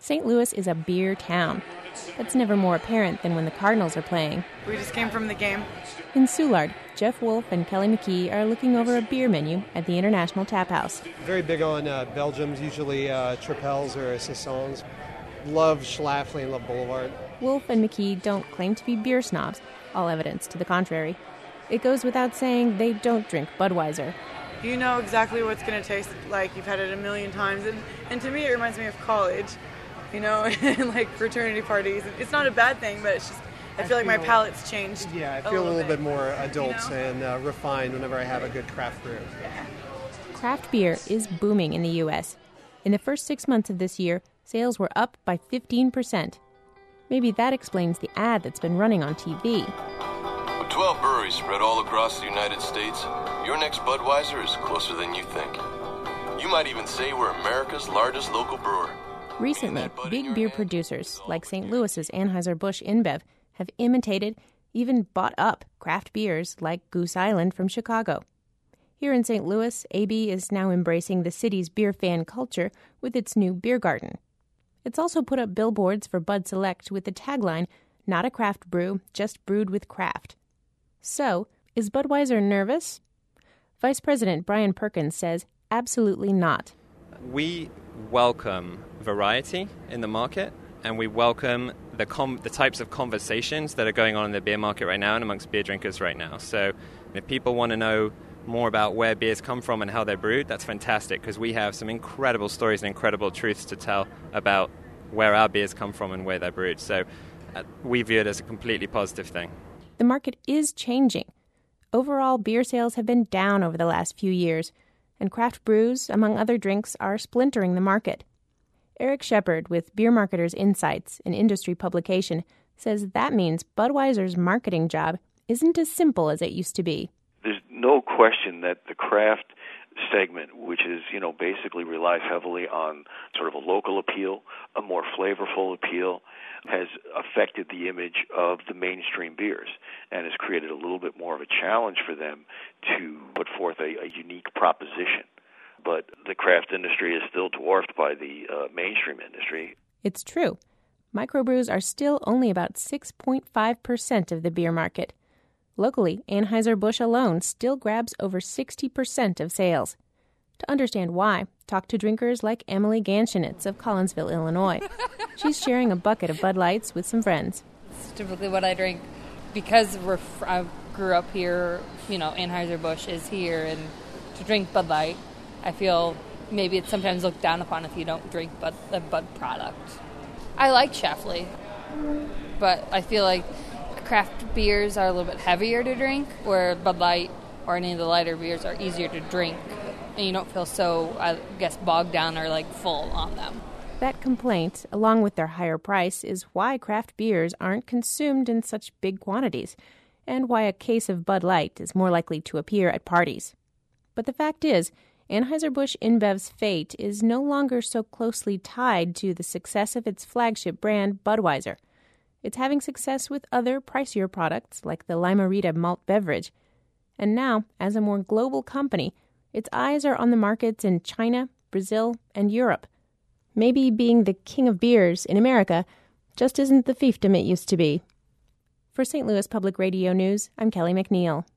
St. Louis is a beer town. That's never more apparent than when the Cardinals are playing. We just came from the game. In Soulard, Jeff Wolf and Kelly McKee are looking over a beer menu at the International Tap House. Very big on Belgiums, usually Tripels or Saisons. Love Schlafly and love Boulevard. Wolf and McKee don't claim to be beer snobs, all evidence to the contrary. It goes without saying they don't drink Budweiser. You know exactly what's going to taste like. You've had it a million times. And to me, it reminds me of college, and like fraternity parties. It's not a bad thing, but it's just, I feel like my palate's changed. Yeah, I feel a little bit more adult and refined whenever I have a good craft brew. Yeah. Craft beer is booming in the U.S. In the first 6 months of this year, sales were up by 15%. Maybe that explains the ad that's been running on TV. With 12 breweries spread all across the United States, your next Budweiser is closer than you think. You might even say we're America's largest local brewer. Recently, big beer producers like St. Louis's Anheuser-Busch InBev have imitated, even bought up, craft beers like Goose Island from Chicago. Here in St. Louis, AB is now embracing the city's beer fan culture with its new beer garden. It's also put up billboards for Bud Select with the tagline, "Not a craft brew, just brewed with craft." So, is Budweiser nervous? Vice President Brian Perkins says absolutely not. We welcome variety in the market, and we welcome the types of conversations that are going on in the beer market right now and amongst beer drinkers right now. So if people want to know more about where beers come from and how they're brewed, that's fantastic, because we have some incredible stories and incredible truths to tell about where our beers come from and where they're brewed. So we view it as a completely positive thing. The market is changing. Overall, beer sales have been down over the last few years, and craft brews, among other drinks, are splintering the market. Eric Shepard with Beer Marketers Insights, an industry publication, says that means Budweiser's marketing job isn't as simple as it used to be. There's no question that the craft segment, which is, basically relies heavily on sort of a local appeal, a more flavorful appeal, has affected the image of the mainstream beers and has created a little bit more of a challenge for them to put forth a unique proposition. But the craft industry is still dwarfed by the mainstream industry. It's true. Microbrews are still only about 6.5% of the beer market. Locally, Anheuser-Busch alone still grabs over 60% of sales. To understand why, talk to drinkers like Emily Ganschenitz of Collinsville, Illinois. She's sharing a bucket of Bud Lights with some friends. It's typically what I drink because I grew up here, Anheuser-Busch is here, and to drink Bud Light, I feel maybe it's sometimes looked down upon if you don't drink a Bud product. I like Schlafly, but I feel like craft beers are a little bit heavier to drink, where Bud Light or any of the lighter beers are easier to drink, and you don't feel so, I guess, bogged down or full on them. That complaint, along with their higher price, is why craft beers aren't consumed in such big quantities, and why a case of Bud Light is more likely to appear at parties. But the fact is, Anheuser-Busch InBev's fate is no longer so closely tied to the success of its flagship brand, Budweiser. It's having success with other pricier products like the Lime-A-Rita malt beverage. And now, as a more global company, its eyes are on the markets in China, Brazil, and Europe. Maybe being the king of beers in America just isn't the fiefdom it used to be. For St. Louis Public Radio News, I'm Kelly McNeil.